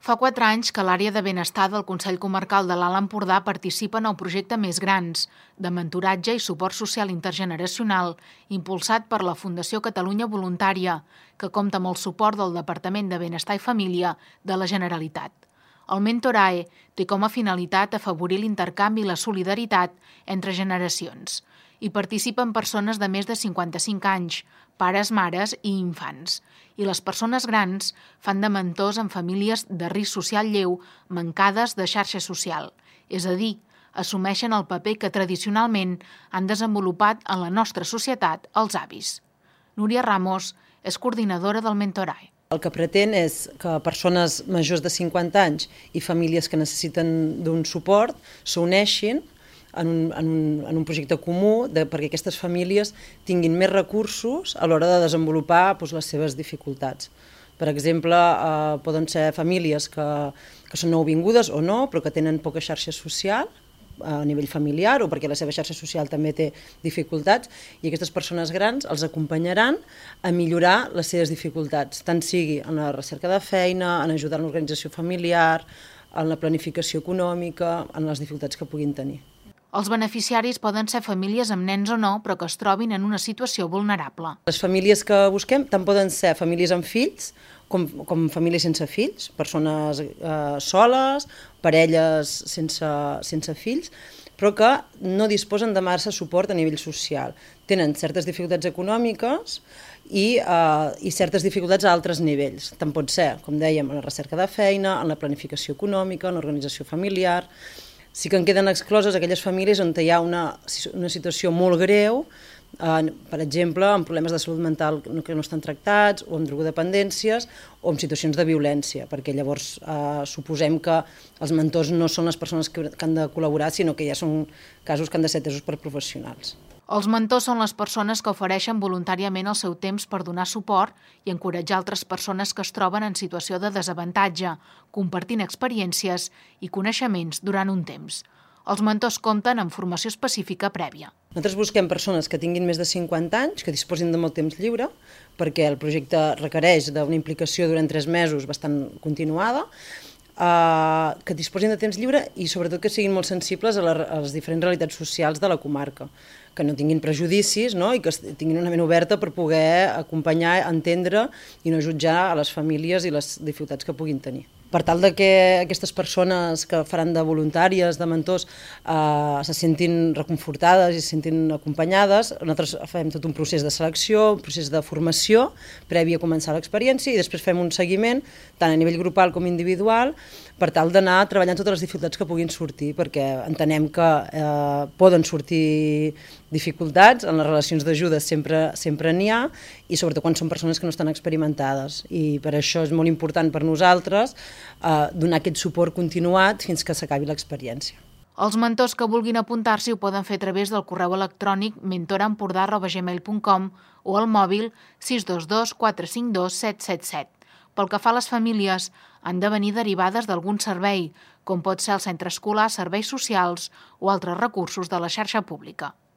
Fa 4 anys que l'àrea de benestar del Consell Comarcal de l'Alt Empordà participa en el projecte Més Grans, de mentoratge i suport social intergeneracional, impulsat per la Fundació Catalunya Voluntària, que compta amb el suport del Departament de Benestar i Família de la Generalitat. El Mentorae té com a finalitat afavorir l'intercanvi i la solidaritat entre generacions. Hi participen persones de més de 55 anys, pares, mares i infants. I les persones grans fan de mentors en famílies de risc social lleu mancades de xarxa social, és a dir, assumeixen el paper que tradicionalment han desenvolupat en la nostra societat els avis. Núria Ramos és coordinadora del Mentorae. El que pretén és que persones majors de 50 anys i famílies que necessiten d'un suport s'uneixin en un projecte comú perquè aquestes famílies tinguin més recursos a l'hora de desenvolupar les seves dificultats. Per exemple, poden ser famílies que són nouvingudes o no, però que tenen poca xarxa social a nivell familiar o perquè la seva xarxa social també té dificultats, i aquestes persones grans els acompanyaran a millorar les seves dificultats, tant sigui en la recerca de feina, en ajudar en l'organització familiar, en la planificació econòmica, en les dificultats que puguin tenir. Els beneficiaris poden ser famílies amb nens o no, però que es trobin en una situació vulnerable. Les famílies que busquem tant poden ser famílies amb fills com famílies sense fills, persones soles, parelles sense fills, però que no disposen de massa suport a nivell social. Tenen certes dificultats econòmiques i certes dificultats a altres nivells. Tant pot ser, com dèiem, en la recerca de feina, en la planificació econòmica, en l'organització familiar. Sí que en queden excloses aquelles famílies on hi ha una situació molt greu, per exemple, amb problemes de salut mental que no estan tractats, o amb drogodependències, o amb situacions de violència, perquè llavors suposem que els mentors no són les persones que han de col·laborar, sinó que ja són casos que han de ser atesos per professionals. Els mentors són les persones que ofereixen voluntàriament el seu temps per donar suport i encoratjar altres persones que es troben en situació de desavantatge, compartint experiències i coneixements durant un temps. Els mentors compten amb formació específica prèvia. Nosaltres busquem persones que tinguin més de 50 anys, que disposin de molt temps lliure, perquè el projecte requereix d'una implicació durant 3 mesos bastant continuada, que disposin de temps lliure i sobretot que siguin molt sensibles a les diferents realitats socials de la comarca, que no tinguin prejudicis, no? I que tinguin una ment oberta per poder acompanyar, entendre i no jutjar a les famílies i les dificultats que puguin tenir. Per tal que aquestes persones que faran de voluntàries, de mentors, se sentin reconfortades i se sentin acompanyades, nosaltres fem tot un procés de selecció, un procés de formació previ a començar l'experiència, i després fem un seguiment, tant a nivell grupal com individual, per tal d'anar treballant totes les dificultats que puguin sortir, perquè entenem que poden sortir dificultats, en les relacions d'ajuda sempre n'hi ha, i sobretot quan són persones que no estan experimentades. I per això és molt important per nosaltres donar aquest suport continuat fins que s'acabi l'experiència. Els mentors que vulguin apuntar-s'hi ho poden fer a través del correu electrònic mentoraempordà@gmail.com o al mòbil 622 452 777. Pel que fa a les famílies, han de venir derivades d'algun servei, com pot ser el centre escolar, serveis socials o altres recursos de la xarxa pública.